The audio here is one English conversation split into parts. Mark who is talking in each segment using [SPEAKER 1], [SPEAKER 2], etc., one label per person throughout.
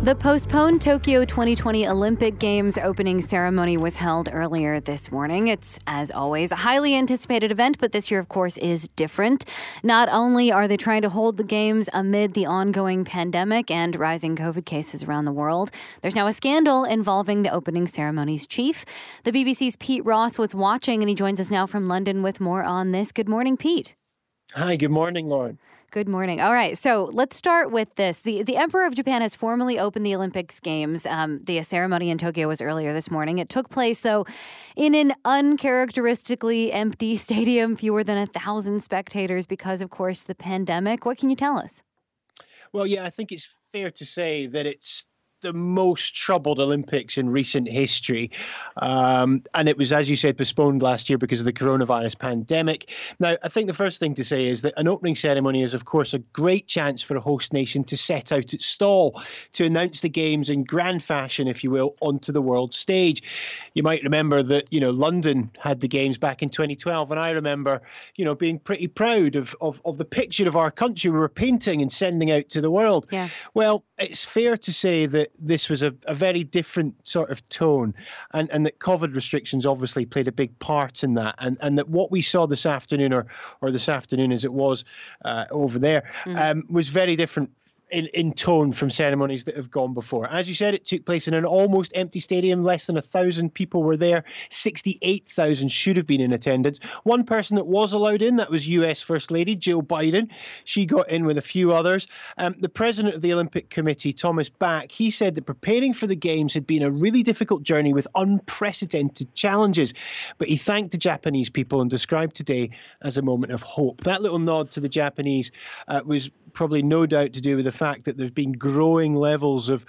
[SPEAKER 1] The postponed Tokyo 2020 Olympic Games opening ceremony was held earlier this morning. It's, as always, a highly anticipated event, but this year, of course, is different. Not only are they trying to hold the Games amid the ongoing pandemic and rising COVID cases around the world, there's now a scandal involving the opening ceremony's chief. The BBC's Pete Ross was watching, and he joins us now from London with more on this. Good morning, Pete.
[SPEAKER 2] Hi, good morning, Lauren.
[SPEAKER 1] Good morning. All right, so let's start with this. The Emperor of Japan has formally opened the Olympics Games. The ceremony in Tokyo was earlier this morning. It took place, though, in an uncharacteristically empty stadium, fewer than 1,000 spectators because, of course, the pandemic. What can you tell us?
[SPEAKER 2] Well, yeah, I think it's fair to say that it's the most troubled Olympics in recent history. And it was, as you said, postponed last year because of the coronavirus pandemic. Now, I think the first thing to say is that an opening ceremony is, of course, a great chance for a host nation to set out its stall, to announce the Games in grand fashion, if you will, onto the world stage. You might remember that, London had the Games back in 2012. And I remember, being pretty proud of the picture of our country we were painting and sending out to the world.
[SPEAKER 1] Yeah.
[SPEAKER 2] Well, it's fair to say that this was a very different sort of tone, and that COVID restrictions obviously played a big part in that, and that what we saw this afternoon, or this afternoon as it was over there, was very different in tone from ceremonies that have gone before. As you said, it took place in an almost empty stadium. Less than 1,000 people were there. 68,000 should have been in attendance. One person that was allowed in, that was US First Lady Jill Biden. She got in with a few others. The president of the Olympic Committee, Thomas Bach, he said that preparing for the Games had been a really difficult journey with unprecedented challenges. But he thanked the Japanese people and described today as a moment of hope. That little nod to the Japanese was probably no doubt to do with the fact that there's been growing levels of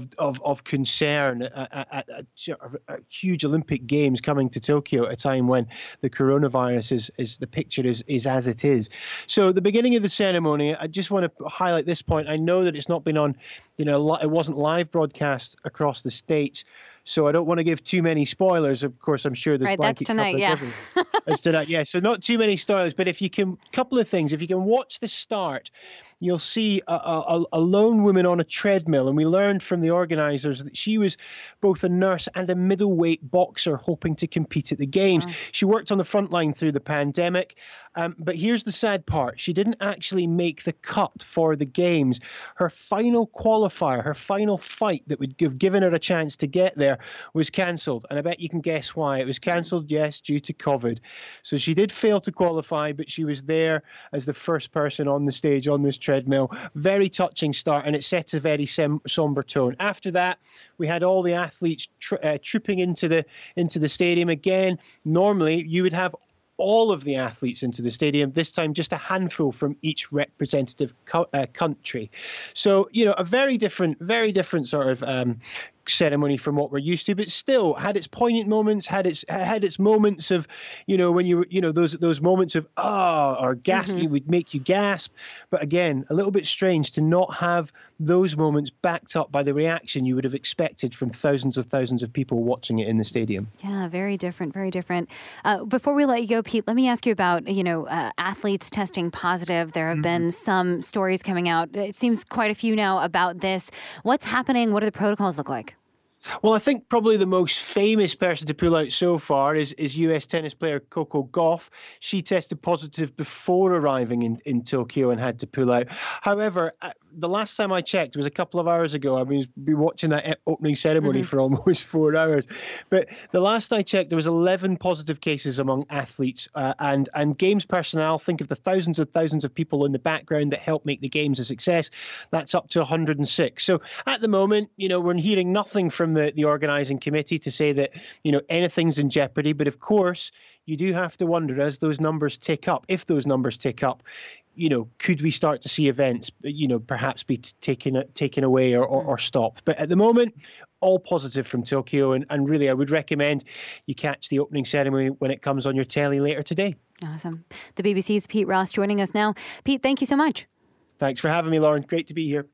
[SPEAKER 2] concern at huge Olympic Games coming to Tokyo at a time when the coronavirus is the picture is as it is. So the beginning of the ceremony, I just want to highlight this point. I know that it's not been on, it wasn't live broadcast across the States, so I don't want to give too many spoilers. Of course, I'm sure there's
[SPEAKER 1] right. That's tonight, yeah.
[SPEAKER 2] It's tonight, yeah. So not too many spoilers, but if you can, couple of things. If you can watch the start, you'll see a lone woman on a treadmill, and we learned from the organisers that she was both a nurse and a middleweight boxer hoping to compete at the Games. Wow. She worked on the front line through the pandemic, but here's the sad part. She didn't actually make the cut for the Games. Her final qualifier, her final fight that would have given her a chance to get there was cancelled, and I bet you can guess why. It was cancelled, yes, due to COVID. So she did fail to qualify, but she was there as the first person on the stage on this treadmill. Very touching start, and it sets a very somber tone. After that, we had all the athletes trooping into the stadium again. Normally, you would have all of the athletes into the stadium. This time, just a handful from each representative country. So, a very different sort of ceremony from what we're used to, but still had its poignant moments, had its moments of, when you were, those moments of or gasp, would make you gasp. But again, a little bit strange to not have those moments backed up by the reaction you would have expected from thousands of people watching it in the stadium.
[SPEAKER 1] Yeah, very different, very different. Before we let you go, Pete, let me ask you about, athletes testing positive. There have been some stories coming out. It seems quite a few now about this. What's happening? What do the protocols look like?
[SPEAKER 2] Well, I think probably the most famous person to pull out so far is US tennis player Coco Gauff. She tested positive before arriving in Tokyo and had to pull out. However, the last time I checked was a couple of hours ago. I mean, been watching that opening ceremony for almost 4 hours. But the last I checked, there was 11 positive cases among athletes and Games personnel. Think of the thousands of people in the background that help make the Games a success. That's up to 106. So at the moment, we're hearing nothing from the organising committee to say that, anything's in jeopardy. But of course, you do have to wonder, as those numbers tick up, if those numbers tick up, could we start to see events, perhaps be taken away or stopped? But at the moment, all positive from Tokyo. And really, I would recommend you catch the opening ceremony when it comes on your telly later today.
[SPEAKER 1] Awesome. The BBC's Pete Ross joining us now. Pete, thank you so much.
[SPEAKER 2] Thanks for having me, Lauren. Great to be here.